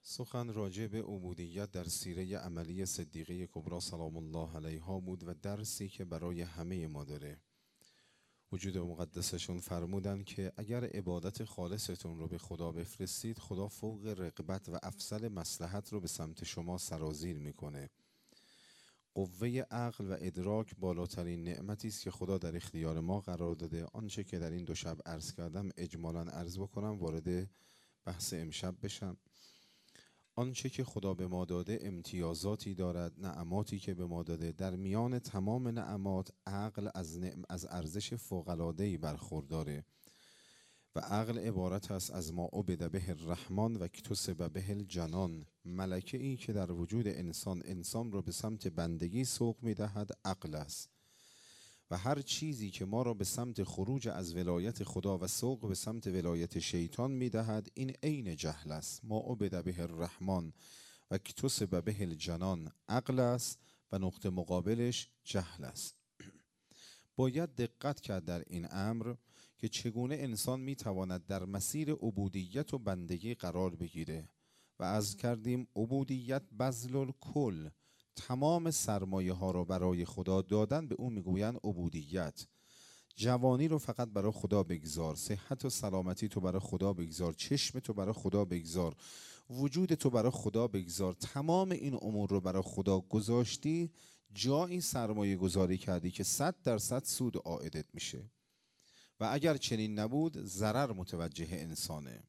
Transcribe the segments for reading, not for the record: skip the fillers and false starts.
سخن راجع به عبودیت در سیره عملی صدیقه کبری سلام الله علیها بود و درسی که برای همه ما داره. وجود مقدسشون فرمودن که اگر عبادت خالصتون رو به خدا بفرستید، خدا فوق رغبت و افضل مصلحت رو به سمت شما سرازیر میکنه. قوه عقل و ادراک بالاترین نعمتی است که خدا در اختیار ما قرار داده. آنچه که در این 2 شب عرض کردم اجمالاً عرض بکنم، وارد بحث امشب بشم. آنچه که خدا به ما داده امتیازاتی دارد، نعماتی که به ما داده. در میان تمام نعمات عقل از ارزش فوق‌العاده‌ای برخورداره و عقل عبارت است از ما عبد به الرحمن و اکتسب به الجنان. ملکه ای که در وجود انسان را به سمت بندگی سوق می‌دهد عقل است و هر چیزی که ما را به سمت خروج از ولایت خدا و سوق به سمت ولایت شیطان می‌دهد، این عین جهل است. ما عبد به الرحمن و اکتسب به الجنان عقل است و نقطه مقابلش جهل است. باید دقت کرد در این امر که چگونه انسان میتواند در مسیر عبودیت و بندگی قرار بگیره و عرض کردیم عبودیت بذل الکل، تمام سرمایه ها رو برای خدا دادن، به اون میگوین عبودیت. جوانی رو فقط برای خدا بگذار، صحت و سلامتی تو برای خدا بگذار، چشم تو برای خدا بگذار، وجود تو برای خدا بگذار. تمام این امور رو برای خدا گذاشتی، جایی سرمایه گذاری کردی که 100% سود عائدت میشه و اگر چنین نبود ضرر متوجه انسانه.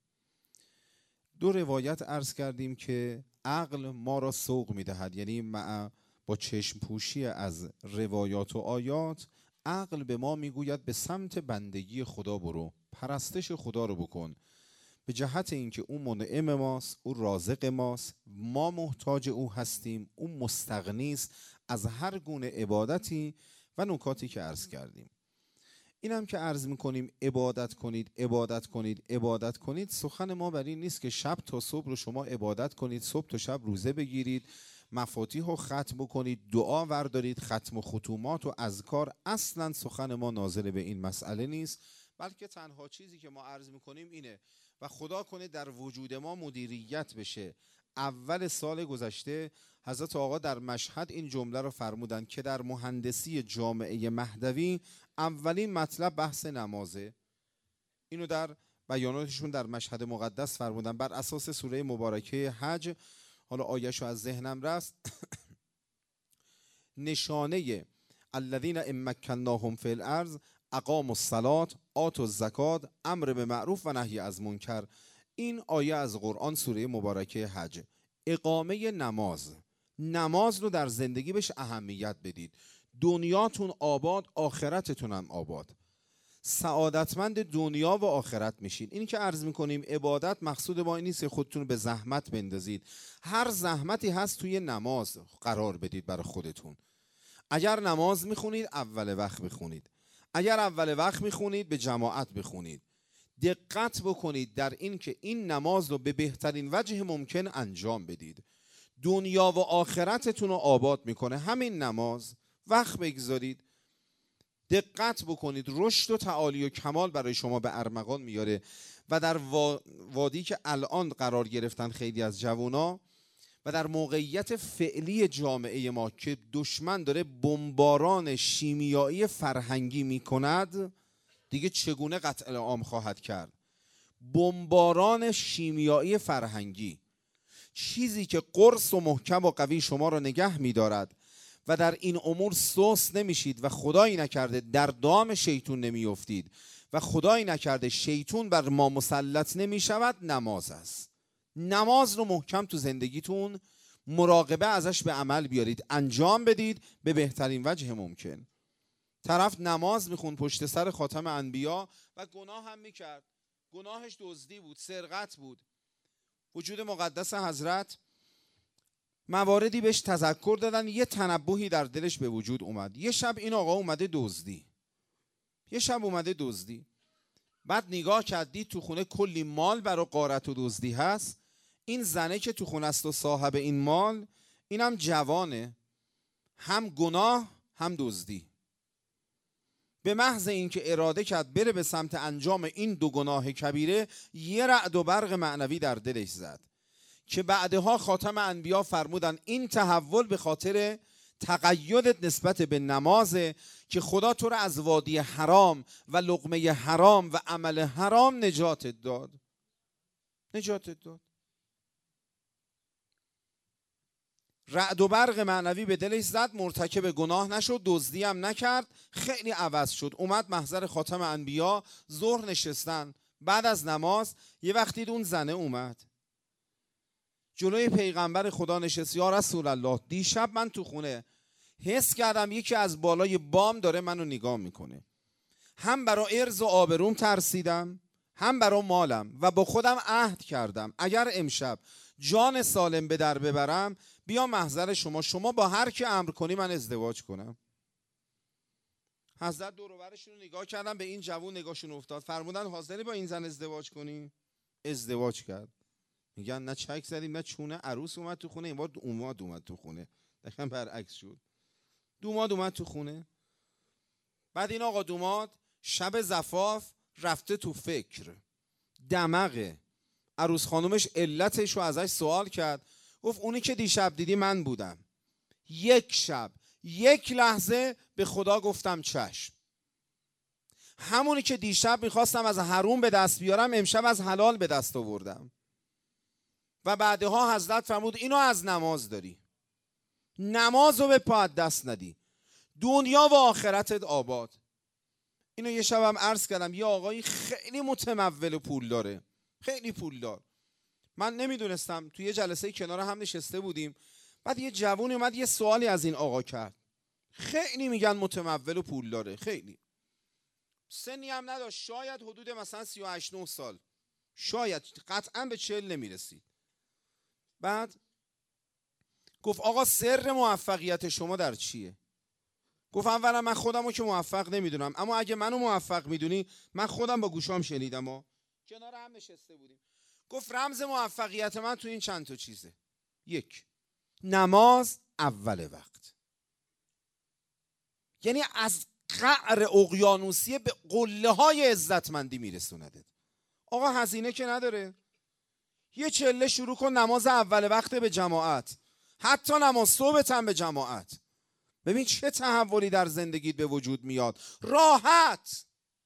2 روایت عرض کردیم که عقل ما را سوق میدهد، یعنی با چشم پوشی از روایات و آیات عقل به ما میگوید به سمت بندگی خدا برو، پرستش خدا رو بکن، به جهت اینکه او منعم ماست، او رازق ماست، ما محتاج او هستیم، او مستغنی است از هر گونه عبادتی و نکاتی که عرض کردیم. اینم که عرض میکنیم عبادت کنید عبادت کنید عبادت کنید، سخن ما بر این نیست که شب تا صبح رو شما عبادت کنید، صبح تا شب روزه بگیرید، مفاتیح رو ختم بکنید، دعا وردارید، ختم و ختومات و اذکار. اصلا سخن ما ناظر به این مسئله نیست، بلکه تنها چیزی که ما عرض میکنیم اینه و خدا کنه در وجود ما مدیریت بشه. اول سال گذشته حضرت آقا در مشهد این جمله رو فرمودن که در مهندسی جامعه مهدوی اولین مطلب بحث نمازه. اینو در بیاناتشون در مشهد مقدس فرمودن بر اساس سوره مبارکه حج. حالا آیه‌شو از ذهنم رست. نشانه الذین ان مکناهم فی الارض اقاموا الصلاة آتوا الزکات امر به معروف و نهی از منکر. این آیه از قرآن سوره مبارکه حج. اقامه نماز رو در زندگی بهش اهمیت بدید. دنیاتون آباد، آخرتتون هم آباد، سعادتمند دنیا و آخرت میشین. این که عرض میکنیم عبادت مقصود ما این نیست که خودتون به زحمت بندازید. هر زحمتی هست توی نماز قرار بدید برای خودتون. اگر نماز میخونید اول وقت بخونید، اگر اول وقت میخونید به جماعت بخونید. دقت بکنید در این که این نماز رو به بهترین وجه ممکن انجام بدید. دنیا و آخرتتون رو آباد میکنه همین نماز. وقت بگذارید، دقت بکنید، رشد و تعالی و کمال برای شما به ارمغان میاره. و در وادی که الان قرار گرفتن خیلی از جوانا و در موقعیت فعلی جامعه ما که دشمن داره بمباران شیمیایی فرهنگی میکند، دیگه چگونه قتل عام خواهد کرد؟ بمباران شیمیایی فرهنگی، چیزی که قرص و محکم و قوی شما را نگه می‌دارد و در این امور سست نمیشید و خدایی نکرده در دام شیطون نمیافتید و خدایی نکرده شیطون بر ما مسلط نمیشود، نماز است. نماز رو محکم تو زندگیتون مراقبه ازش به عمل بیارید، انجام بدید به بهترین وجه ممکن. طرف نماز میخوند پشت سر خاتم انبیا و گناه هم میکرد، گناهش دزدی بود، سرقت بود. وجود مقدس حضرت مواردی بهش تذکر دادن، یه تنبهی در دلش به وجود اومد. یه شب این آقا اومده دزدی، بعد نگاه کردید تو خونه کلی مال برای غارت و دزدی هست. این زنه که تو خونه است و صاحب این مال، اینم جوانه، هم گناه هم دزدی. به محض اینکه اراده کرد بره به سمت انجام این 2 گناه کبیره، یه رعد و برق معنوی در دلش زد که بعدها خاتم انبیا فرمودن این تحول به خاطر تقیدت نسبت به نمازه که خدا تو رو از وادی حرام و لقمه حرام و عمل حرام نجاتت داد. رعد و برق معنوی به دلش زد، مرتکب گناه نشد، دزدی هم نکرد، خیلی عوض شد. اومد محضر خاتم انبیا، ظهر نشستن، بعد از نماز یه وقتی اون زنه اومد جلوی پیغمبر خدا نشست. یا رسول الله، دیشب من تو خونه حس کردم یکی از بالای بام داره منو نگاه میکنه. هم برای عرض و آبروم ترسیدم، هم برای مالم، و با خودم عهد کردم اگر امشب جان سالم به در ببرم بیا محضر شما با هر کی امر کنی من ازدواج کنم. حضرت دور و برشون رو نگاه کردن، به این جوون نگاهشون افتاد، فرمودن حاضری با این زن ازدواج کنی؟ ازدواج کرد. میگن نه چک زدیم نه چونه، عروس اومد تو خونه، این بار دوماد اومد تو خونه. دقیقاً برعکس شد. دوماد اومد تو خونه. بعد این آقا دوماد شب زفاف رفته تو فکر، دماغه. عروس خانومش علتش رو ازش سوال کرد، گفت اونی که دیشب دیدی من بودم. یک شب یک لحظه به خدا گفتم چشم. همونی که دیشب میخواستم از حرام به دست بیارم امشب از حلال به دست آوردم. و بعدها حضرت فرمود اینو از نماز داری، نماز رو به پا دست ندی، دنیا و آخرتت آباد. اینو یه شبم عرض کردم، یه آقایی خیلی متمول و پول داره، خیلی پول دار. من نمیدونستم، توی یه جلسه کنار هم نشسته بودیم، بعد یه جوونی اومد یه سوالی از این آقا کرد. خیلی میگن متمول و پول داره، خیلی سنی هم نداشت، شاید حدود مثلا 38-9 سال، شاید، قطعا به 40 نمیرسید. بعد گفت آقا سر موفقیت شما در چیه؟ گفت اولا من خودمو که موفق نمیدونم، اما اگه منو موفق میدونی من خودم با گوشام شنیدم و کنار هم نشسته بودیم. گفت رمز موفقیت من تو این چند تا چیزه. یک، نماز اول وقت، یعنی از قعر اقیانوسیه به قله های عزتمندی میرسوندت. آقا هزینه که نداره، یه چله شروع کن نماز اول وقت به جماعت، حتی نماز صبحت هم به جماعت. ببین چه تحولی در زندگیت به وجود میاد، راحت.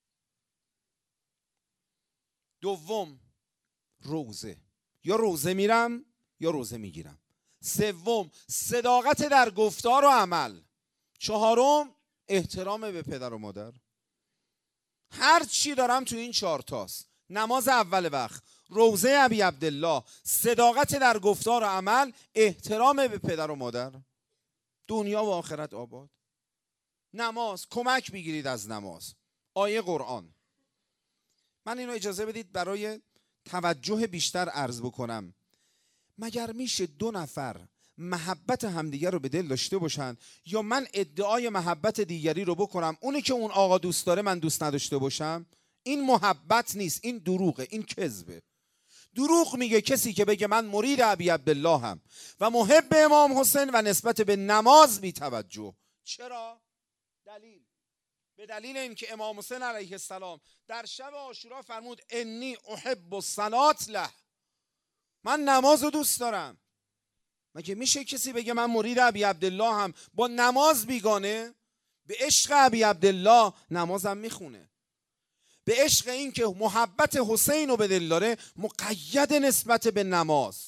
دوم، روزه، یا روزه میرم یا روزه میگیرم. سوم، صداقت در گفتار و عمل. چهارم، احترام به پدر و مادر. هر چی دارم تو این 4 تاست: نماز اول وقت، روزه ابی عبدالله، صداقت در گفتار و عمل، احترام به پدر و مادر. دنیا و آخرت آباد. نماز، کمک بگیرید از نماز. آیه قرآن. من اینو اجازه بدید برای توجه بیشتر عرض بکنم. مگر میشه 2 نفر محبت همدیگر رو به دل داشته باشن، یا من ادعای محبت دیگری رو بکنم اونی که اون آقا دوست داره من دوست نداشته باشم؟ این محبت نیست، این دروغه، این کذبه. دروغ میگه کسی که بگه من مرید ابی عبدالله هم و محب امام حسین و نسبت به نماز بی توجه. چرا؟ به دلیل اینکه امام حسین علیه السلام در شب عاشورا فرمود انی احب الصلاة له، من نماز رو دوست دارم. مگه میشه کسی بگه من مرید ابی عبدالله هم با نماز بیگانه؟ به عشق ابی عبدالله نمازم میخونه، به عشق این که محبت حسین رو به دل داره مقید نسبت به نماز.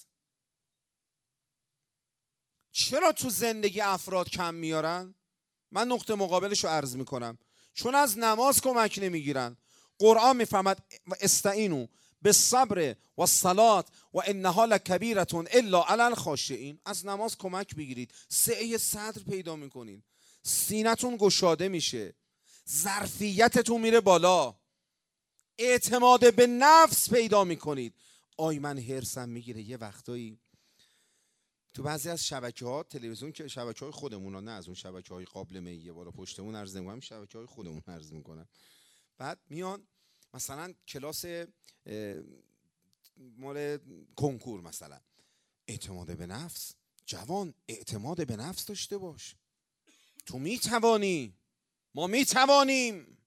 چرا تو زندگی افراد کم میارن؟ من نقطه مقابلش رو عرض میکنم. چون از نماز کمک نمیگیرن. قرآن میفهمد استعینوا بالصبر والصلاة و انها لکبیرة الا علی الخاشعین. از نماز کمک بگیرید، سعه صدر پیدا میکنید، سینتون گشاده میشه، ظرفیتتون میره بالا، اعتماد به نفس پیدا میکنید. آی من هرسم میگیره یه وقتایی تو بعضی از شبکه‌ها تلویزیون، که شبکه‌های خودمون، نه از اون شبکه‌های قابل میه بالا پشتمون عرض نمی‌کنم، شبکه‌های خودمون عرض می‌کنم. بعد میان مثلا کلاس مال کنکور، مثلا اعتماد به نفس. جوان اعتماد به نفس داشته باش، تو میتوانی، ما میتوانیم،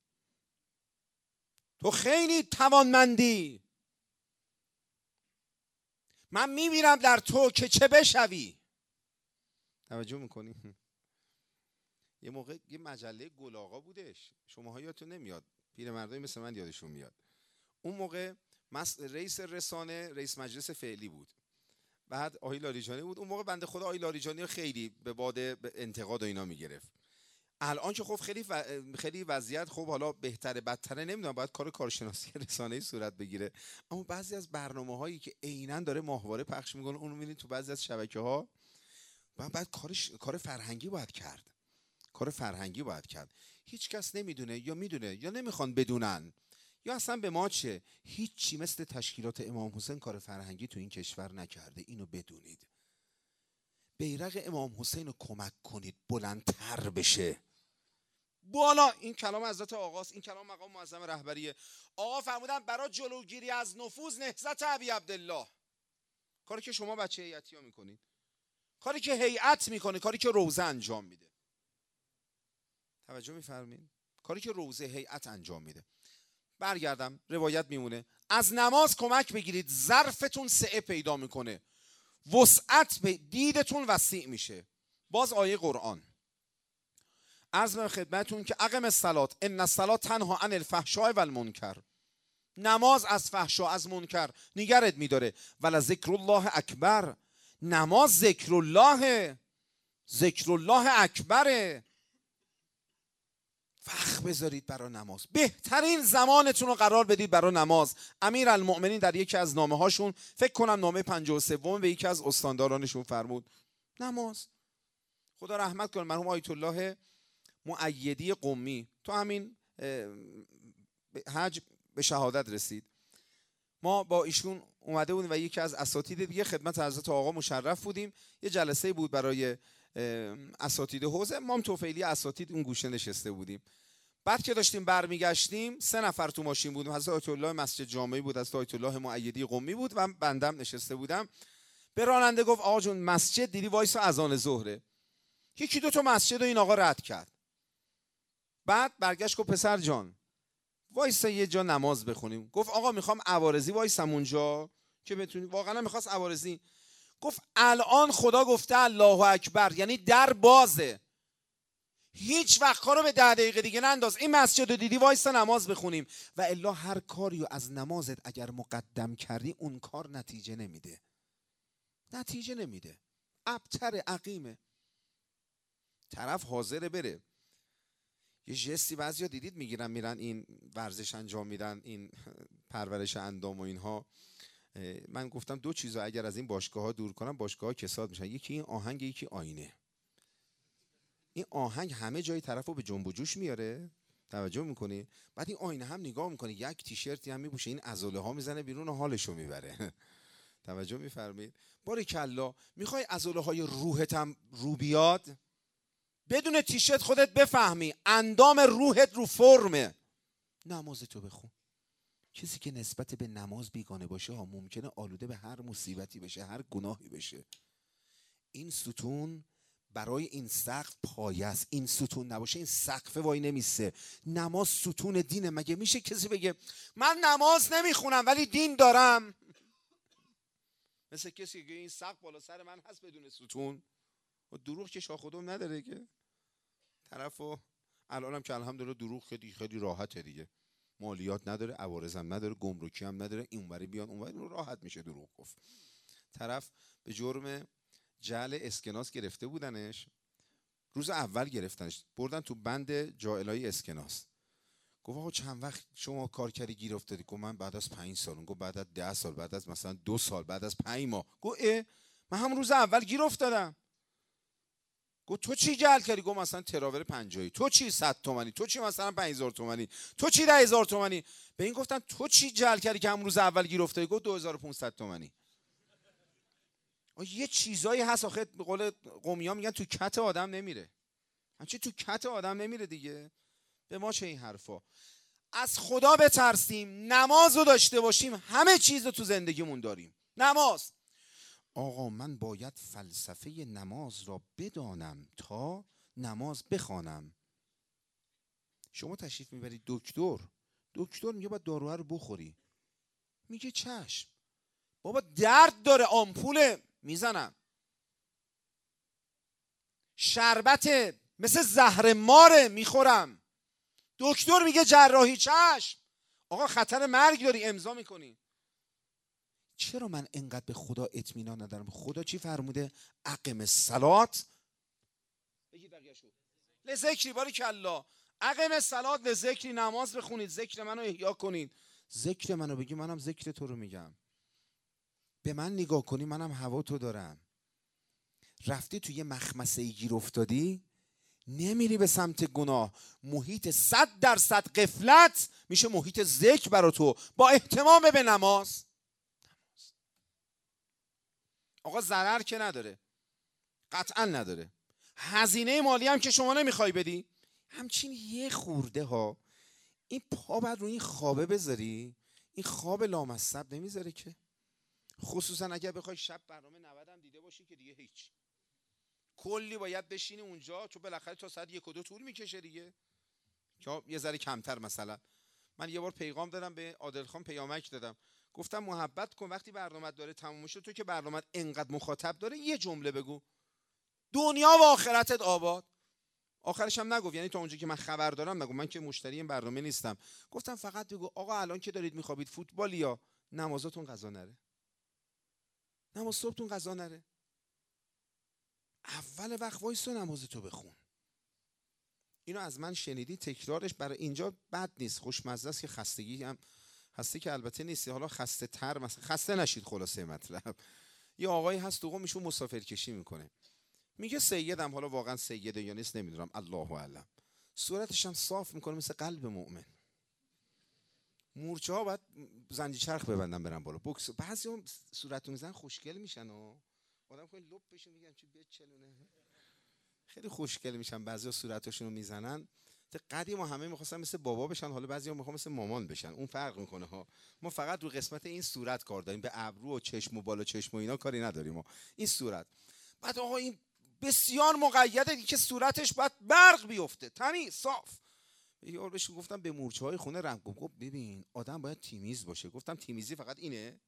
تو خیلی توانمندی. من میبینم در تو که چه بشوی. توجه میکنی؟ یه موقع یه مجله گل آقا بودش، شماها یادتون نمیاد، پیرمردای مثل من یادشون میاد. اون موقع رئیس رسانه رئیس مجلس فعلی بود، بعد آقای لاریجانی بود. اون موقع بنده خدا آقای لاریجانی خیلی به باد انتقاد و اینا میگرفت. الان که خب خیلی وضعیت خب حالا بهتره بدتره نمیدونم، باید کارشناسی رسانه‌ای صورت بگیره، اما بعضی از برنامه‌هایی که عیناً داره ماهواره پخش میکنه اون رو میبینید تو بعضی از شبکه‌ها، بعد کار فرهنگی باید کرد. کار فرهنگی باید کرد. هیچ کس نمیدونه یا میدونه یا نمیخوان بدونن یا اصلا به ما چه. هیچی مثل تشکیلات امام حسین کار فرهنگی تو این کشور نکرده، اینو بدونید. بیرق امام حسین رو کمک کنید بلندتر بشه بالا. این کلام حضرت آقاست، این کلام مقام معظم رهبریه. آقا فرمودن برای جلوگیری از نفوذ نهضت ابی عبدالله. کاری که شما بچه هیئتی‌ها میکنید، کاری که هیئت میکنه، کاری که روزه انجام میده. توجه میفرمین؟ کاری که روزه هیئت انجام میده. برگردم روایت میمونه، از نماز کمک بگیرید ظرفتون سعه پیدا میکنه، وسعت به دیدتون وسیع میشه. باز آیه قرآن عرض به خدمتون که اقم الصلاة ان الصلاة تنها عن الفحشاء و المنکر. نماز از فحشا از منکر نگرت میداره. ولذکر الله اکبر. نماز ذکر الله اکبره. وقت بذارید برای نماز، بهترین زمانتون رو قرار بدید برای نماز. امیرالمؤمنین در یکی از نامه هاشون، فکر کنم نامه 53 به یکی از استاندارانشون فرمود نماز. خدا رحمت کنه مرحوم آیت الله مؤیدی قمی، تو همین حج به شهادت رسید. ما با ایشون اومده بودیم و یکی از اساتید دیگه خدمت حضرت آقا مشرف بودیم. یه جلسه بود برای اساتید حوزه، ما هم توفیلی اساتید اون گوشه نشسته بودیم. بعد که داشتیم برمیگشتیم 3 نفر تو ماشین بودیم، حضرت آیت الله مسجد جامعی بود، حضرت آیت الله مؤیدی قمی بود و بندم نشسته بودم. به راننده گفت آقا جون مسجد دیدی وایسا اذان ظهره. 1-2 تا مسجد و این آقا رد کرد. بعد برگشت گفت پسر جان وایسا یه جا نماز بخونیم. گفت آقا میخوام عوارضی وایسم اونجا که بتونی. واقعا میخواست عوارضی. گفت الان خدا گفته الله اکبر، یعنی در بازه، هیچ وقت کارو به 10 دقیقه دیگه ننداز، این مسجد رو دیدی وایسا نماز بخونیم. و الا هر کاریو از نمازت اگر مقدم کردی اون کار نتیجه نمیده، ابتر عقیمه. طرف حاضره بره یه جستی بعضیا دیدید میگیرن میرن این ورزش انجام میدن، این پرورش اندام و اینها. من گفتم 2 چیزا اگر از این باشگاه ها دور کنم باشگاه ها کساد میشن، یکی این آهنگ، یکی آینه. این آهنگ همه جای طرفو به جنب و جوش میاره، توجه میکنی؟ بعد این آینه هم نگاه میکنه، یک تیشرتی هم میپوشه، این عضله ها میزنه بیرون و حالشو میبره. توجه میفرمایید؟ باریکلا. میخوای عضله های روحت هم رو بیاد؟ بدون تیشرت خودت بفهمی اندام روحت رو فرمه. نمازتو بخون. کسی که نسبت به نماز بیگانه باشه ها ممکنه آلوده به هر مصیبتی بشه، هر گناهی بشه. این ستون برای این سقف پایه است. این ستون نباشه این سقف وای نمیسه. نماز ستون دینه. مگه میشه کسی بگه من نماز نمیخونم ولی دین دارم؟ مثل کسی که این سقف بالا سر من هست بدون ستون. و دروغ که شاخ و دم نداره که طرفو. الانم که الحمدلله دروغ خیلی راحته دیگه، مالیات نداره، عوارض هم نداره، گمرکی هم نداره، اینوری بیان اونوری راحت میشه دروغ گفت. طرف به جرم جعل اسکناس گرفته بودنش، روز اول گرفتنش بردن تو بند جاعلای اسکناس. گفت آقا چند وقت شما کار کردی گیر افتادی؟ گفت من بعد از 5 سال. گفت بعد از 10 سال، بعد از مثلا 2 سال، بعد از 5 ماه. گفت من هم روز اول گیر افتادم. گفت تو چی جعل کردی؟ گفت مثلا تراور 50. تو چی 100 تومانی؟ تو چی مثلا 5000 تومانی؟ تو چی 10000 تومانی؟ به این گفتن تو چی جعل کردی که هم روز اول گیر افتادی؟ گفت 2500 تومانی. یه چیزایی هست آخه به قول قمی‌ها میگن تو کت آدم نمیره. همچی تو کت آدم نمیره دیگه. به ما چه این حرفا؟ از خدا بترسیم، نماز رو داشته باشیم، همه چیز رو تو زندگیمون داریم. نماز. آقا من باید فلسفه نماز را بدانم تا نماز بخوانم. شما تشریف میبرید دکتر میگه باید داروها رو بخوری، میگه چشم. بابا درد داره، آمپوله میزنم، شربت مثل زهر ماره میخورم، دکتر میگه جراحی چشم، آقا خطر مرگ داری، امضا میکنی. چرا من انقدر به خدا اطمینان ندارم؟ خدا چی فرموده؟ اقم الصلات، بگید بقیه‌شو، لذکری، باری کلا، اقم الصلات لذکری، نماز بخونید، ذکر منو احیا کنید. ذکر منو بگی، منم ذکر تو رو میگم. به من نگاه کنی، منم هوا تو دارم. رفتی توی یه مخمسه گیر افتادی، نمیری به سمت گناه، محیط 100% غفلت میشه محیط ذکر برا تو، با اهتمام به نماز. آقا ضرر که نداره، قطعا نداره، هزینه مالی هم که شما نمیخوای بدی، همچین یه خورده ها این پا بر روی این خوابه بذاری، این خواب لامصب نمیذاره که. خصوصا اگر بخوای شب برنامه 90 هم دیده باشی که دیگه هیچ، کلی باید بشینی اونجا، چون بالاخره تا ساعت 1 و 2 طول میکشه دیگه، که یه ذره کمتر. مثلا من یه بار پیغام دادم به عادل خان، پیامک دادم، گفتم محبت کن وقتی برنامه داره تموم میشه، تو که برنامه انقدر مخاطب داره، یه جمله بگو، دنیا و آخرتت آباد. آخرش هم نگفت، یعنی تا اونجا که من خبر دارم نگو، من که مشتری این برنامه نیستم، گفتم فقط بگو آقا الان که دارید میخوابید فوتبال یا نمازتون قضا نره، نماز صبحتون قضا نره، اول وقت وایسا نمازتو بخون. اینو از من شنیدی، تکرارش برای اینجا بد نیست، خوشمزه است، که خستگی هم هستی که البته نیستی، حالا خسته تر، مثلا خسته نشید. خلاصه مطلب، یه آقایی هست تو قم مسافر کشی میکنه، میگه سیدم، حالا واقعا سیده یا نیست نمیدونم، الله اعلم، صورتش هم صاف میکنه مثل قلب مؤمن، مورچه ها باید زنجیر چرخ ببندن برن بالا، بوکس، بعضی هم صورتو میزنن خوشگل میشن و آدم خیلی لپ بشه، میگم چی بچلونه، خیلی خوشگل میشن، بعضیا صورتاشون رو میزنن. قدیم همه میخواستن مثل بابا بشن، حالا بعضیا میخوان مثل مامان بشن، اون فرق میکنه ها. ما فقط رو قسمت این صورت کار داریم، به ابرو و چشم و بالا چشم و اینا کاری نداریم ما، این صورت. بعد آقا این بسیار مقیده که صورتش باید برق بیفته، تمیز صاف. یه بار بهش گفتم به مورچه های خونه رنگ، گفت ببین آدم باید تمیز باشه. گفتم تمیزی فقط اینه؟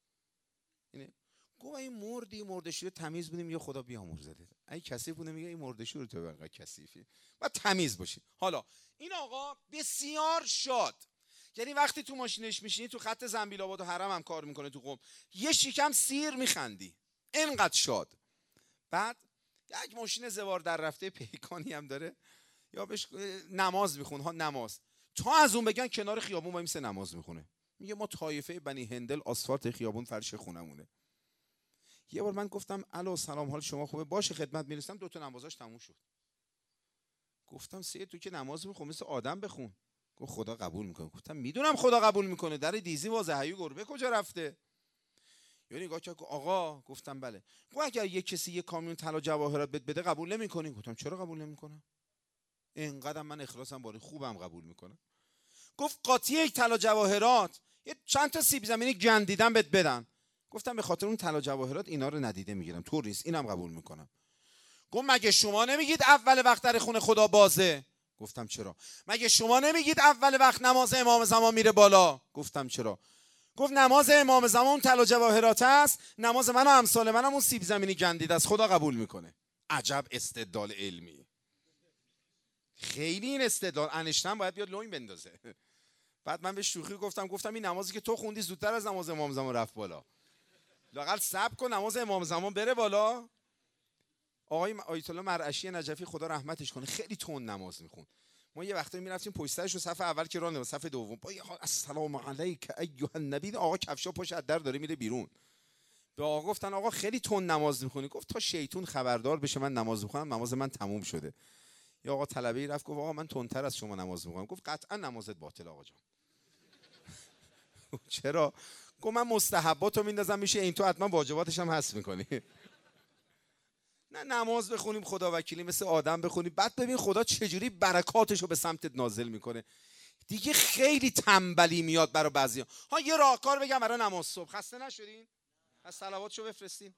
گفت این مردشور تمیز بودیم یا خدا بیامرزه، اگه کثیف بوده میگه این مردشور تو انقدر کثیفی، باید تمیز باشی. حالا این آقا بسیار شاد، یعنی وقتی تو ماشینش میشینی، تو خط زنبیل آباد و حرم هم کار میکنه تو قم، یه شیکم سیر میخندی، انقدر شاد. بعد یک ماشین زوار در رفته پیکانی هم داره، یا بهش نماز میخونه ها، نماز، تا از اون بگن کنار خیابون وای میسه نماز میخونه، میگه ما طایفه بنی هندل، آسفالت خیابون فرش خونمونه. یه بار من گفتم الو سلام، حال شما خوبه؟ باشه خدمت میرسم. 2 تا نمازاش تموم شد. گفتم سید تو که نماز میخونی مثل آدم بخون. گفت خدا قبول میکنه. گفتم میدونم خدا قبول میکنه، در دیزی وازه هیو گربه کجا رفته؟ یعنی نگاه کرد آقا، گفتم بله. گفت اگر یه کسی یه کامیون طلا جواهرات بده قبول نمیکنی؟ گفتم چرا قبول نمیکنم؟ اینقدر من اخلاصم بالا، خوبم قبول میکنم. گفت قاطی یک طلا جواهرات یه چند تا سیب زمینی گندیدن بهت بدن. گفتم به خاطر اون طلا جواهرات اینا رو ندیده میگیرم، تو ریس اینم قبول میکنم. گفت مگه شما نمیگید اول وقت در خونه خدا بازه؟ گفتم چرا. مگه شما نمیگید اول وقت نماز امام زمان میره بالا؟ گفتم چرا. گفت نماز امام زمان اون طلا جواهرات است، نماز من و امثال منم اون سیب زمینی گندیده است، خدا قبول میکنه. عجب استدلال علمی، خیلی این استدلال انشتن باید بیاد لوین بندازه. بعد من به شوخی گفتم این نمازی که تو خوندی زودتر از نماز امام زمان رفت بالا، لااقل صبر کن نماز امام زمان بره بالا. آقای آیت الله مرعشی نجفی خدا رحمتش کنه خیلی تند نماز میخوند. ما یه وقتی میرفتیم پشت سرش رو، صف اول که راه، صف دوم با السلام علیک ایها النبی، آقا کفشا پشت در داره میره بیرون. به آقا گفتن آقا خیلی تند نماز میخونی. گفت تا شیطون خبردار بشه من نماز میخونم، نماز من تموم شده. یا آقا طلبه‌ای رفت گفت آقا من تندتر از شما نماز میخونم. گفت قطعا نمازت باطل آقا جان. چرا؟ گفت من مستحباتو میندازم میشه این، تو حتما واجباتش هم حذف میکنی. نه نماز بخونیم خدا وکیلی مثل آدم بخونیم، بعد ببین خدا چجوری برکاتشو به سمتت نازل میکنه. دیگه خیلی تنبلی میاد برای بعضیا. ها یه راهکار بگم برای نماز صبح، خسته نشدین؟ از صلواتشو بفرستین.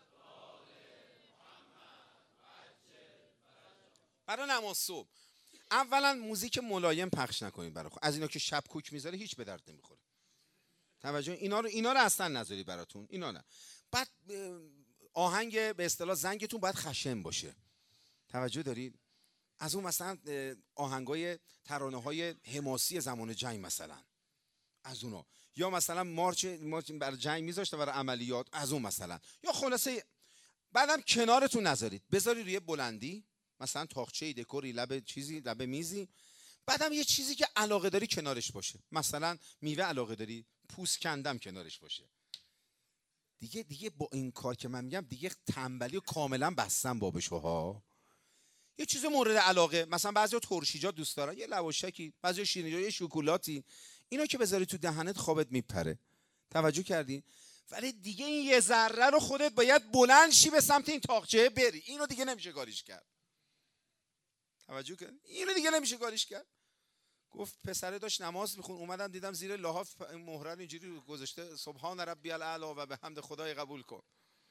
برای نماز صبح اولا موزیک ملایم پخش نکنید برای خود. از اینا که شب کوک میذاره هیچ به درد نمیخوره. توجه، اینا رو اصلا نذاری براتون، اینا نه. بعد آهنگ به اصطلاح زنگتون باید خشن باشه. توجه دارید؟ از اون مثلا آهنگای ترانه‌های حماسی زمان جنگ مثلا، از اونا، یا مثلا مارچ برای جنگ میذاشته برای عملیات، از اون مثلا. یا خلاصه بعدم کنارتون نذارید، بذاری روی بلندی، مثلا تاقچه دکوری، لب چیزی، لب میزی. بعدم یه چیزی که علاقه داری کنارش باشه، مثلا میوه علاقه داری، پوست کندم کنارش باشه. دیگه با این کار که من میگم دیگه تنبلی کاملا بستم بابشو ها. یه چیز مورد علاقه، مثلا بعضیا ترشیجات دوست دارن، یه لواشکی، بعضیا شیرینی، یه شکلاتی، اینا که بذاری تو دهنت خوابت میپره. توجه کردی؟ ولی دیگه این یه ذره رو خودت باید بلند شی به سمت این تاقچه بری. اینو دیگه نمیشه کاریش کرد. توجه کردی؟ اینو دیگه نمیشه کاریش کرد. گفت پسره داشت نماز میخون، اومدم دیدم زیر لحاف مهره اینجوری گذاشته سبحان ربی الاعلی و به حمد خدای قبول کن.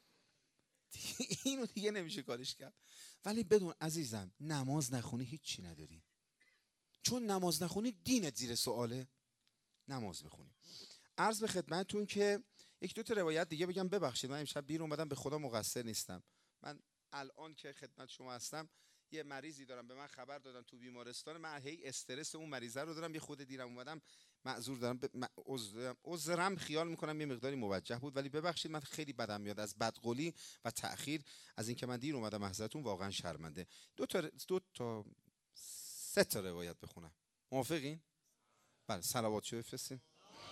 اینو دیگه نمیشه کارش کرد. ولی بدون عزیزم، نماز نخونی هیچی نداری. چون نماز نخونی دینت زیر سواله. نماز بخونی. عرض به خدمتتون که یک دو تا روایت دیگه بگم. ببخشید من امشب دیر اومدم، به خدا مقصر نیستم. من الان که خدمت شما هستم یه مریضی دارم، به من خبر دادن تو بیمارستان، من هی استرس اون مریضه رو دارم، یه خود دیرم اومدم، معذور دارم، عذرم خیال میکنم یه مقداری موجه بود، ولی ببخشید من خیلی بدم میاد از بدقولی و تأخیر، از اینکه من دیر اومدم حضرتون واقعا شرمنده. سه تا روایت بخونم. موافقین؟ بله، صلوات شو بفرستین.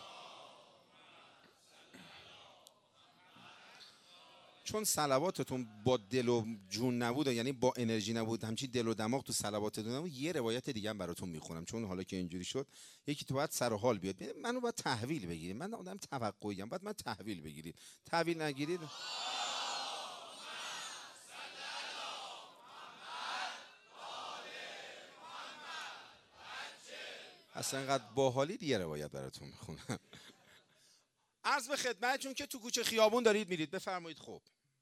چون صلواتتون با دل و جون نبود، یعنی با انرژی نبود، همچین دل و دماغ تو صلواتتون نبود، یه روایت دیگه هم براتون میخونم. چون حالا که اینجوری شد یکی تو باید سر و حال بیاد، منو باید تحویل بگیرید. من آدم توقعی ام، باید من تحویل بگیرید. تحویل نگیرید اصلا انقدر باحالید. یه روایت براتون میخونم. عرض به خدمتتون که تو کوچه خیابون دارید میرید، بفرمایید. خب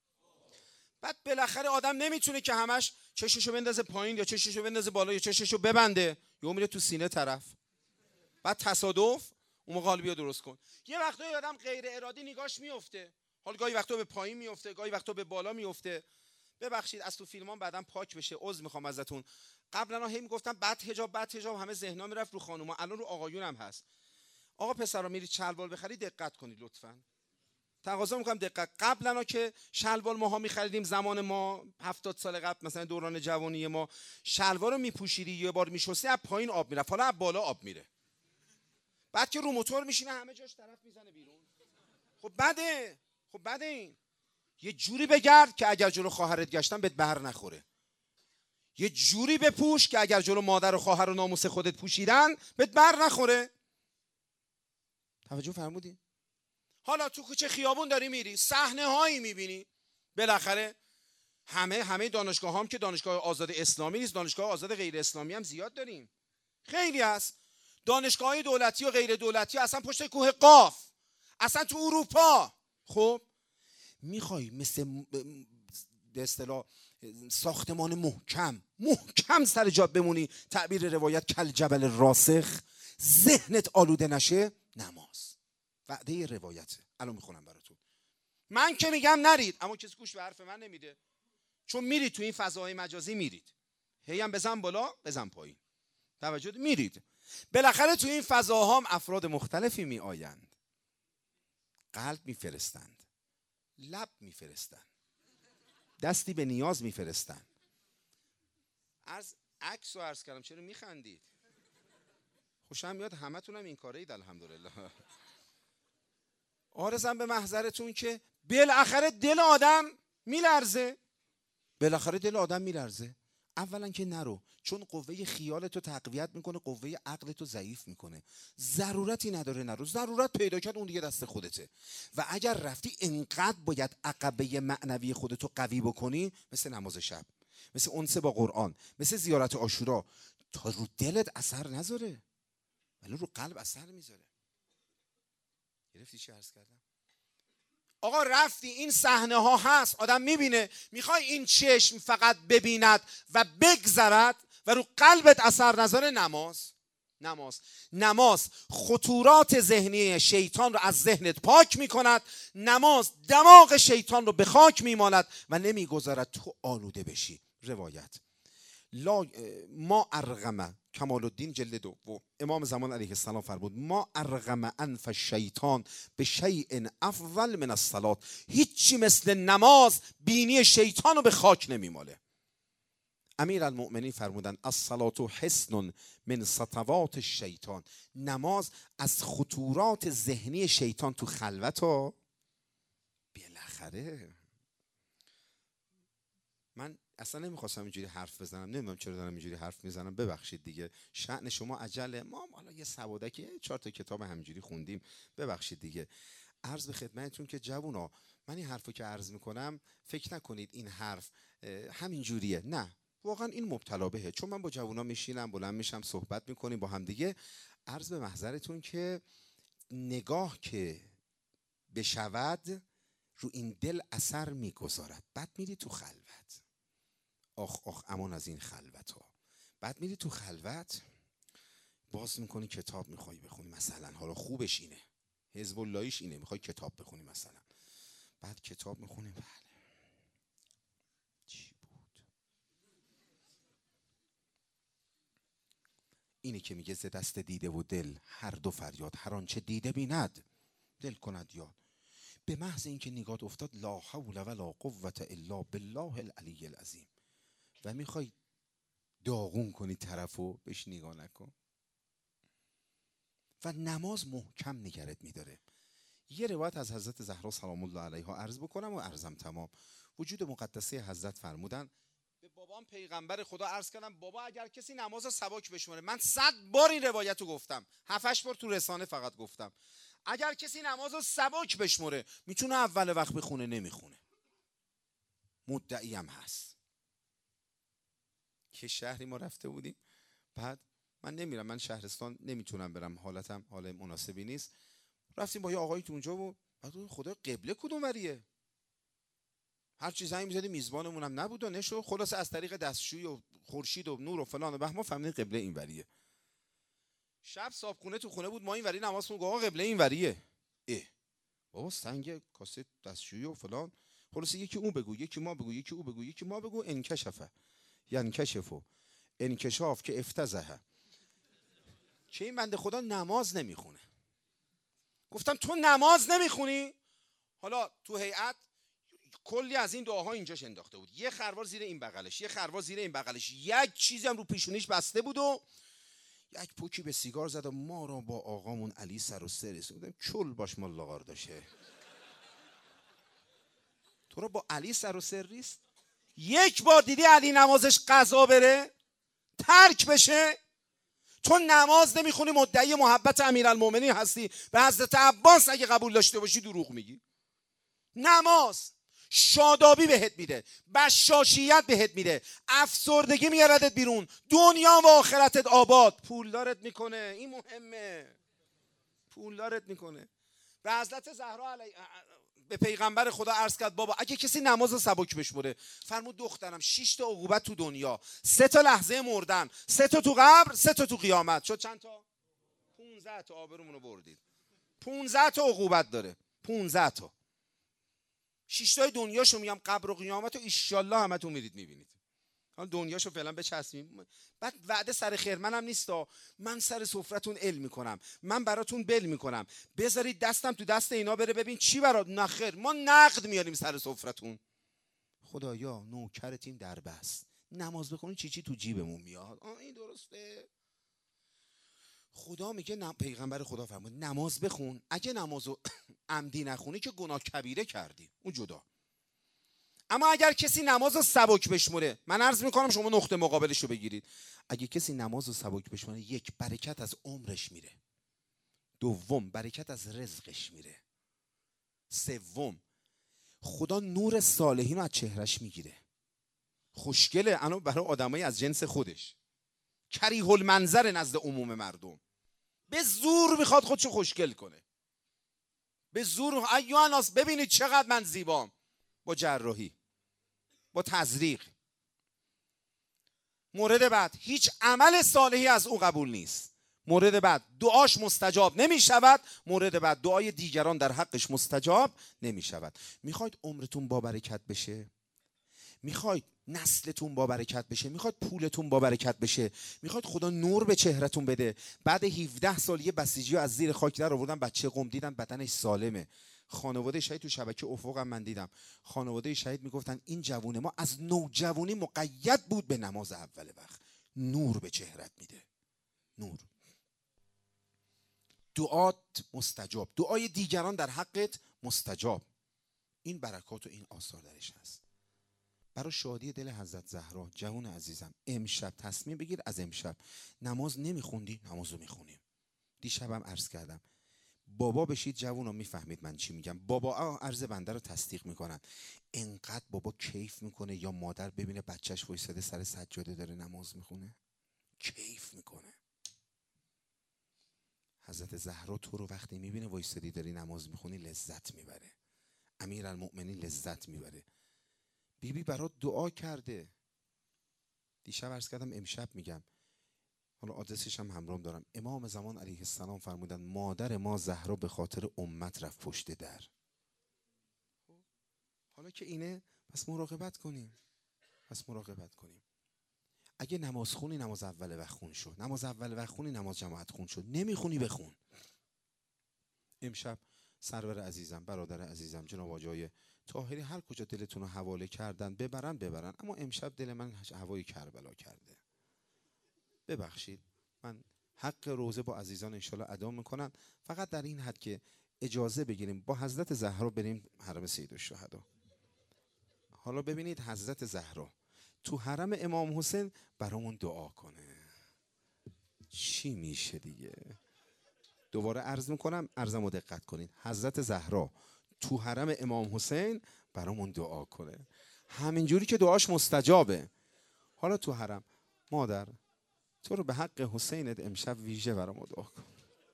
بعد بالاخره آدم نمیتونه که همش چششو بندازه پایین یا چششو بندازه بالا یا چششو ببنده، یا میره تو سینه طرف. بعد تصادف اون موقع بیا درست کن. یه وقتایی آدم غیر ارادی نگاش میفته، حال گاهی وقتا به پایین میفته، گاهی وقتا به بالا میفته. ببخشید از تو فیلمان بعدم پاک بشه، عذر میخوام ازتون. قبلا هی میگفتم بعد حجاب همه ذهنا میرفت رو خانوما، الان رو آقایون هم هست. آقا پسرا میرید شلوار بخرید دقت کنید لطفاً. تقاضا میکنم دقت. قبلا که شلوار ماها میخریدیم زمان ما 70 سال قبل، مثلا دوران جوانی ما، شلوار رو میپوشیدی یه بار میشستی از پایین آب میرفت، حالا از بالا آب میره. بعد که رو موتور میشینه همه جاش طرف میزنه بیرون. خب بده این. یه جوری بگرد که اگر جلو خواهرت گشتن بهت بر نخوره. یه جوری بپوش که اگر جلو مادر و خواهر و ناموس خودت پوشیدن بهت بر نخوره. توجه فرمودی؟ حالا تو کوچه خیابون داری میری، صحنه هایی میبینی. بالاخره همه دانشگاه هم که دانشگاه آزاد اسلامی نیست، دانشگاه آزاد غیر اسلامی هم زیاد داریم، خیلی هست. دانشگاه های دولتی و غیر دولتی اصلا پشت کوه قاف، اصلا تو اروپا. خب میخوای مثل به اصطلاح ساختمان محکم سر جات بمونی، تعبیر روایت کل جبل راسخ، ذهنت آلوده نشه، نماز. وعده روایته، الان میخونم براتون. من که میگم نرید، اما کسی گوش به حرف من نمیده. چون میرید تو این فضاهای مجازی، میرید هی هم بزن بالا بزن پایین، توجه میرید. بالاخره تو این فضاها هم افراد مختلفی میآیند، قلب میفرستند، لب میفرستند، دستی به نیاز میفرستند. از عکس رو عرض کردم، چرا میخندید؟ خوشم میاد همتونم این کارید الحمدلله. عارضم به محضرتون که بالاخره دل آدم میلرزه. اولا که نرو، چون قوه خیالتو تقویت میکنه، قوه عقلتو ضعیف میکنه. ضرورتی نداره نرو، ضرورت پیدا کرد اون دیگه دست خودته. و اگر رفتی انقدر باید عقبه معنوی خودتو قوی بکنی، مثل نماز شب، مثل انس با قرآن، مثل زیارت عاشورا، تا رو دلت اثر نذاره ولی رو قلب اثر میذاره. گرفتی چی عرض کردم؟ آقا رفتی این صحنه ها هست، آدم میبینه، میخوای این چشم فقط ببیند و بگذرد و رو قلبت اثر نذاره؟ نماز خطورات ذهنی شیطان رو از ذهنت پاک میکند. نماز دماغ شیطان رو به خاک میماند و نمیگذارد تو آلوده بشی. روایت ما ارغم، کمال الدین جلد 2، امام زمان علیه السلام فرمود ما ارغم انف الشیطان به شیء افضل من الصلاة. هیچی مثل نماز بینی شیطان رو به خاک نمیماله. امیرالمؤمنین فرمودن الصلاة حصن من سطوات الشیطان. نماز از خطورات ذهنی شیطان تو خلوت ها. بالاخره من اصلا نمیخواستم اینجوری حرف بزنم، نمیدونم چرا دارم اینجوری حرف میزنم، ببخشید دیگه، شأن شما عجله، ما حالا یه سوادکی 4 تا کتاب همینجوری خوندیم، ببخشید دیگه. عرض به خدمتتون که جوونا، من این حرفو که عرض میکنم فکر نکنید این حرف همینجوریه، نه، واقعا این مبتلا بهه، چون من با جوونا میشینم، بلند میشم، صحبت میکنیم با هم دیگه. عرض به محضرتون که نگاه که بشود رو این دل اثر میگذارد. بعد میری تو خلوت، آخ امان از این خلوت ها. بعد میری تو خلوت، باز میکنی کتاب میخوای بخونی مثلا، حالا خوبش اینه، حزب اللهیش اینه، میخوای کتاب بخونی مثلا، بعد کتاب میخونی، بله چی بود اینه که میگه ز دست دیده و دل هر دو فریاد، هر آنچه دیده بیند دل کند یاد. به محض اینکه نگات افتاد لا حول ولا قوة الا بالله العلی العظیم و میخوای داغون کنی طرفو، بهش نگاه نکن. و نماز محکم نگرت میداره. یه روایت از حضرت زهرا سلام الله علیها عرض بکنم و عرضم تمام. وجود مقدسه حضرت فرمودن به بابام پیغمبر خدا عرض کردم بابا اگر کسی نماز سبک بشماره، من 100 بار این روایت رو گفتم، 7-8 بار تو رسانه فقط گفتم، اگر کسی نماز سبک بشماره میتونه اول وقت بخونه، نمیخونه، مدعی هم هست. که شهری ما رفته بودیم، بعد من نمیرم، من شهرستان نمیتونم برم، حالتم حال مناسبی نیست، رفتیم با یه آقایی تو اونجا و بعد خدا قبله کدوم وریه، هر چیز زنگ می‌زدیم میزبانمون هم نبود و نشو، خلاص از طریق دستشویی و خورشید و نور و فلان و بهمان فهمیدیم قبله این وریه. شب صابخونه تو خونه بود، ما این وری نماز خوندیم، آقا قبله این وریه. بابا سنگ کاسه دستشویی و فلان، خلاص یکی اون بگو، یکی ما بگو، یکی او بگو، یکی ما بگو، انکشفه ینکشفو انکشاف که افتضحه. که این بنده خدا نماز نمیخونه. گفتم تو نماز نمیخونی؟ حالا تو هیئت کلی از این دعاها اینجاش انداخته بود، یه خروار زیر این بغلش، یه خروار زیر این بغلش، یک چیزی هم رو پیشونیش بسته بود و یک پوکی به سیگار زد و ما را با آقامون علی سر و سر رسوندم. چل باش ما لاغار داشه، تو را با علی سر و سر ریست؟ یک بار دیدی علی نمازش قضا بره ترک بشه؟ تو نماز نمیخونی، مدعی محبت امیرالمومنین هستی، به حضرت عباس اگه قبول داشته باشی دروغ میگی. نماز شادابی بهت میده، بشاشیت بهت میده، افسردگی میاردت بیرون، دنیا و آخرتت آباد، پولدارت میکنه، این مهمه، پولدارت میکنه. به حضرت زهرا به پیغمبر خدا عرض کرد بابا اگه کسی نماز سبک بشمره، فرمود دخترم 6 تا عقوبت تو دنیا، 3 تا لحظه مردن، 3 تا تو قبر، 3 تا تو قیامت، شد چند تا؟ 15 تا. آبرومونو بردید. 15 تا عقوبت داره، 15 تا. 6 تای دنیاشو میگم، قبر و قیامت رو ان همتون میرید میبینید. حالا دنیاشو فعلا بچسبیم، بعد وعده سر خیر منم نیستا، من سر سفرتون علم میکنم، من براتون بل میکنم، بذارید دستم تو دست اینا بره ببین چی برات. نه خیر، ما نقد میاریم سر سفرتون. خدایا نوکرتیم در بست، نماز بخونی چی تو جیبمون میاد. این درسته؟ خدا میگه، پیغمبر خدا فرمود نماز بخون، اگه نمازو عمدی نخونی که گناه کبیره کردی، اون جدا. اما اگر کسی نمازو سبک بشمره، من عرض میکنم شما نقطه مقابلش رو بگیرید، اگه کسی نمازو سبک بشمره، یک، برکت از عمرش میره، دوم برکت از رزقش میره، سوم خدا نور صالحین رو از چهرش میگیره. خوشگله انا برای آدمایی از جنس خودش، کریه المنظر نزد عموم مردم، به زور میخواد خودشو خوشگل کنه، به زور ایوه الناس ببینید چقدر من زیبام، با جراحی، با تزریق. مورد بعد، هیچ عمل صالحی از او قبول نیست. مورد بعد، دعاش مستجاب نمی شود. مورد بعد، دعای دیگران در حقش مستجاب نمی شود. میخواید عمرتون با برکت بشه؟ میخواید نسلتون با برکت بشه؟ میخواید پولتون با برکت بشه؟ میخواید خدا نور به چهرهتون بده؟ بعد 17 سال یه بسیجی از زیر خاک در آوردن، بچه قم، دیدن بدنش سالمه. خانواده شهید تو شبکه افق هم من دیدم، خانواده شهید میگفتن این جوون ما از نوجوانی مقید بود به نماز اول وقت. نور به چهرت میده، نور. دعات مستجاب، دعای دیگران در حقت مستجاب. این برکات و این آثار درش هست. برای شادی دل حضرت زهرا، جوان عزیزم، امشب تصمیم بگیر از امشب نماز نمیخوندی، نماز رو میخونیم. دیشبم عرض کردم بابا بشید جوونا، میفهمید من چی میگم. بابا عرض بنده رو تصدیق میکنن. انقدر بابا کیف میکنه یا مادر ببینه بچهش وایساده سر سجاده داره نماز میخونه، کیف میکنه. حضرت زهرا تو رو وقتی میبینه وایسادی داری نماز میخونی لذت میبره. امیرالمؤمنین لذت میبره. بیبی برات دعا کرده. دیشب عرض کردم امشب میگم، حالا آدرسش هم همراهم دارم. امام زمان علیه السلام فرمودن مادر ما زهرا به خاطر امت رفت پشت در. حالا که اینه پس مراقبت کنیم، اگه نماز خونی نماز اول وقت خون شد، نماز اول وقت خونی نماز جماعت خون شد، نمیخونی بخون. امشب سرور عزیزم، برادر عزیزم، جناب آقای طاهری هر کجا دلتون رو حواله کردن ببرن، اما امشب دل من هوای کربلا کرده. ببخشید، من حق روزه با عزیزان انشالله ادا میکنم. فقط در این حد که اجازه بگیریم با حضرت زهرا بریم حرم سیدالشهدا. حالا ببینید حضرت زهرا تو حرم امام حسین برامون دعا کنه، چی میشه دیگه؟ دوباره عرض میکنم، عرضمو دقت کنید. حضرت زهرا تو حرم امام حسین برامون دعا کنه، همینجوری که دعاش مستجابه. حالا تو حرم مادر تو رو به حق حسینت امشب ویژه برامو دعا کن.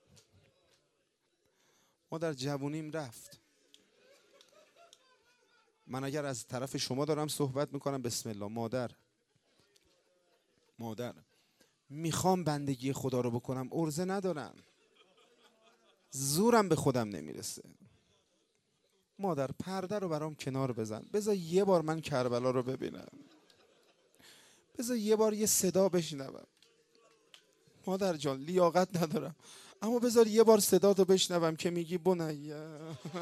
مادر جوونیم رفت. من اگر از طرف شما دارم صحبت میکنم بسم الله. مادر میخوام بندگی خدا رو بکنم، عرضه ندارم، زورم به خودم نمیرسه. مادر پرده رو برام کنار بزن، بذار یه بار من کربلا رو ببینم، بذار یه بار یه صدا بشنوم. مادر جان لیاقت ندارم، اما بذار یه بار صدا تو بشنوم که میگی بنیه.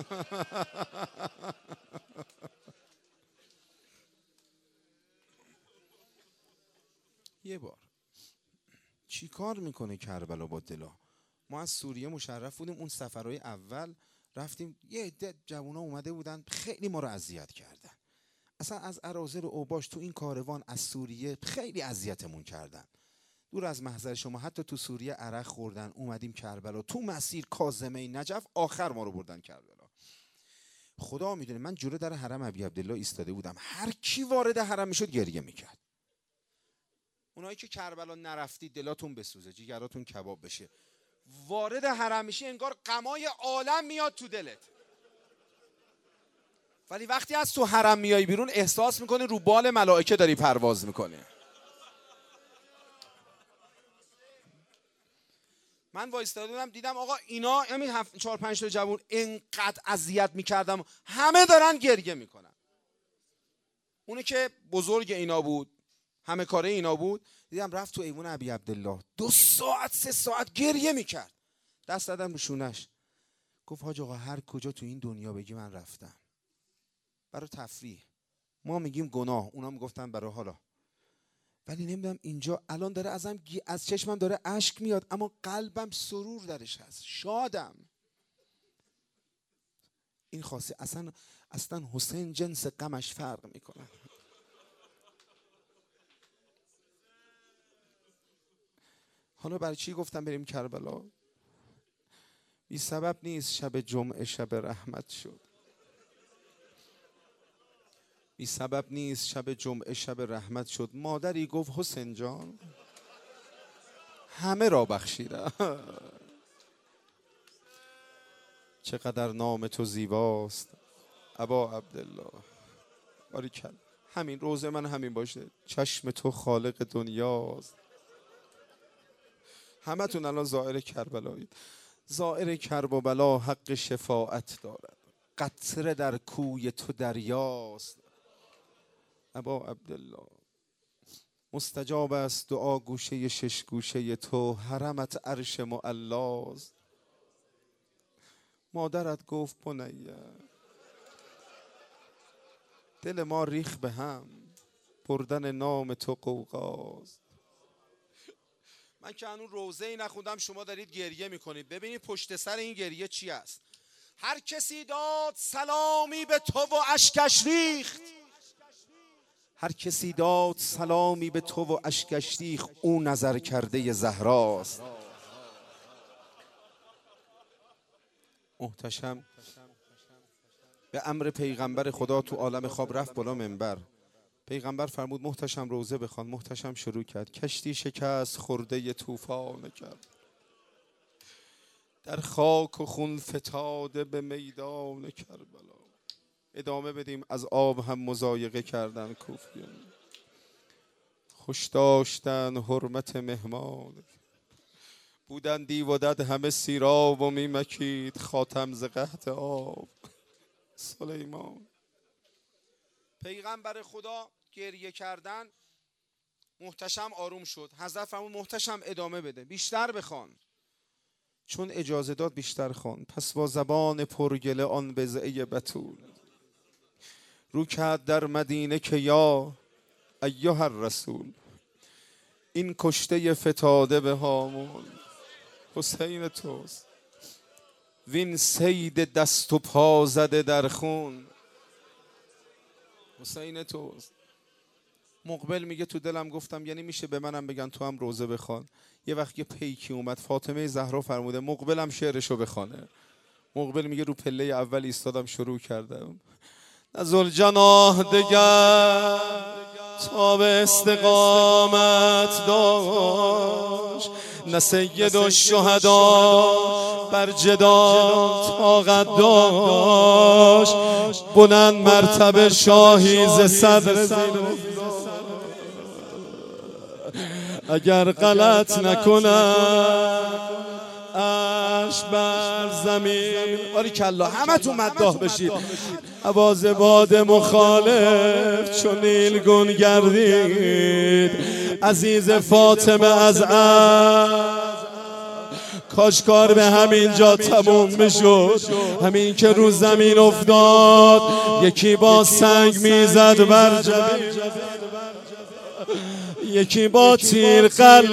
یه بار. چی کار میکنه کربلا با دلا؟ ما از سوریه مشرف بودیم، اون سفرهای اول رفتیم، یه عده جوونا اومده بودن خیلی ما رو اذیت کردن. اصلا از اراذل و اوباش تو این کاروان از سوریه خیلی اذیتمون کردن. دور از محضر شما حتی تو سوریه عرق خوردن، اومدیم کربلا، تو مسیر کاظمه نجف، آخر ما رو بردن کربلا. خدا میدونه من جلو در حرم ابی عبدالله ایستاده بودم، هر کی وارد حرم میشد گریه میکرد. اونایی که کربلا نرفتی دلاتون بسوزه، جیگراتون کباب بشه. وارد حرم میشی انگار غمای عالم میاد تو دلت. ولی وقتی از تو حرم میای بیرون احساس میکنی رو بال ملائکه داری پرواز میکنی. من وایستاده بودم دیدم آقا اینا همین 4-5 تا جوون اینقدر اذیت میکردم، همه دارن گریه میکنن. اونی که بزرگ اینا بود، همه کاره اینا بود، دیدم رفت تو ایوان ابی عبدالله 2 ساعت 3 ساعت گریه میکرد. دست دادم رو شونش، گفت حاج آقا هر کجا تو این دنیا بگی من رفتم. برای تفریح، ما میگیم گناه، اونا میگفتن برای حالا. ولی نمیدونم اینجا الان داره از چشمم داره اشک میاد، اما قلبم سرور درش هست، شادم. این خاصه اصلا حسین جنس غمش فرق میکنه. حالا برای چی گفتم بریم کربلا؟ بی سبب نیست شب جمعه شب رحمت شد. بی سبب نیست شب جمعه شب رحمت شد. مادری گفت حسین جان همه را بخشیدم. چقدر نام تو زیباست ابا عبدالله. باریکلا. همین روزه من همین باشه. چشم تو خالق دنیاست. همه تون الان زائر کربلایید. زائر کربلا حق شفاعت دارد، قطره در کوی تو دریاست ابا عبدالله. مستجاب است دعا گوشه شش گوشه تو، حرمت عرش معلاست. مادرت گفت بنیه، دل ما ریخ به هم، بردن نام تو قوقاست. من که هنوز روزه ای نخوندم شما دارید گریه میکنید. ببینید پشت سر این گریه چی است. هر کسی داد سلامی به تو و اشکش ریخت. هر کسی داد سلامی به تو و اشکش ریخت، او نظر کرده زهراست. محتشم به امر پیغمبر خدا تو عالم خواب رفت بالا منبر. پیغمبر فرمود محتشم روزه بخوان. محتشم شروع کرد. کشتی شکست خورده طوفان کرد، در خاک و خون فتاده به میدان کربلا. ادامه بدیم. از آب هم مضایقه کردن کوفیان، خوش داشتن حرمت مهمان. بودن دیو و دد همه سیراب و میمکید، خاتم ز قحط آب سلیمان. پیغمبر خدا گریه کردن، محتشم آروم شد. حضرت فرمود محتشم ادامه بده، بیشتر بخوان. چون اجازه داد بیشتر خوان. پس با زبان پرگله آن بضعه بتول رو کرد در مدینه که یا ایها الرسول، این کشته فتاده به هامون حسین توست، وین صید دست و پا زده در خون حسین توست. مقبل میگه تو دلم گفتم یعنی میشه به منم بگن تو هم روزه بخوان. یه وقت یه پیکی اومد، فاطمه زهرا فرموده مقبلم شعرشو بخوانه. مقبل میگه رو پله اول ایستادم شروع کردم. نه ذوالجناح دگر تا به استقامت داشت، نه سید الشهدا بر جدال طاقت داشت، بلند مرتبه شاهی ز صدر. اگر غلط نکنم عرش بر زمین. باریکلا همه تو مداح بشید. عواز باد مخالف چون نیلگون گردید، عزیز فاطمه از کاش کار به همین جا تموم میشد. همین که رو زمین افتاد یکی با سنگ میزد بر جبین، یکی با تیر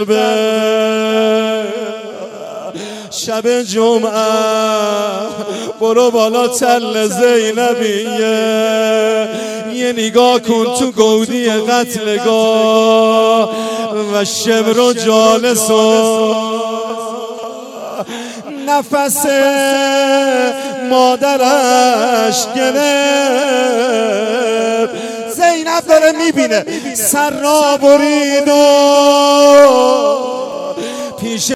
قلبه. شب جمعه برو بالا تل زینبیه، یه نگاه کن تو گودی قتلگاه و شمر و جالسو. نفس مادرش گرفت، زینب داره میبینه، سر را برید و پیش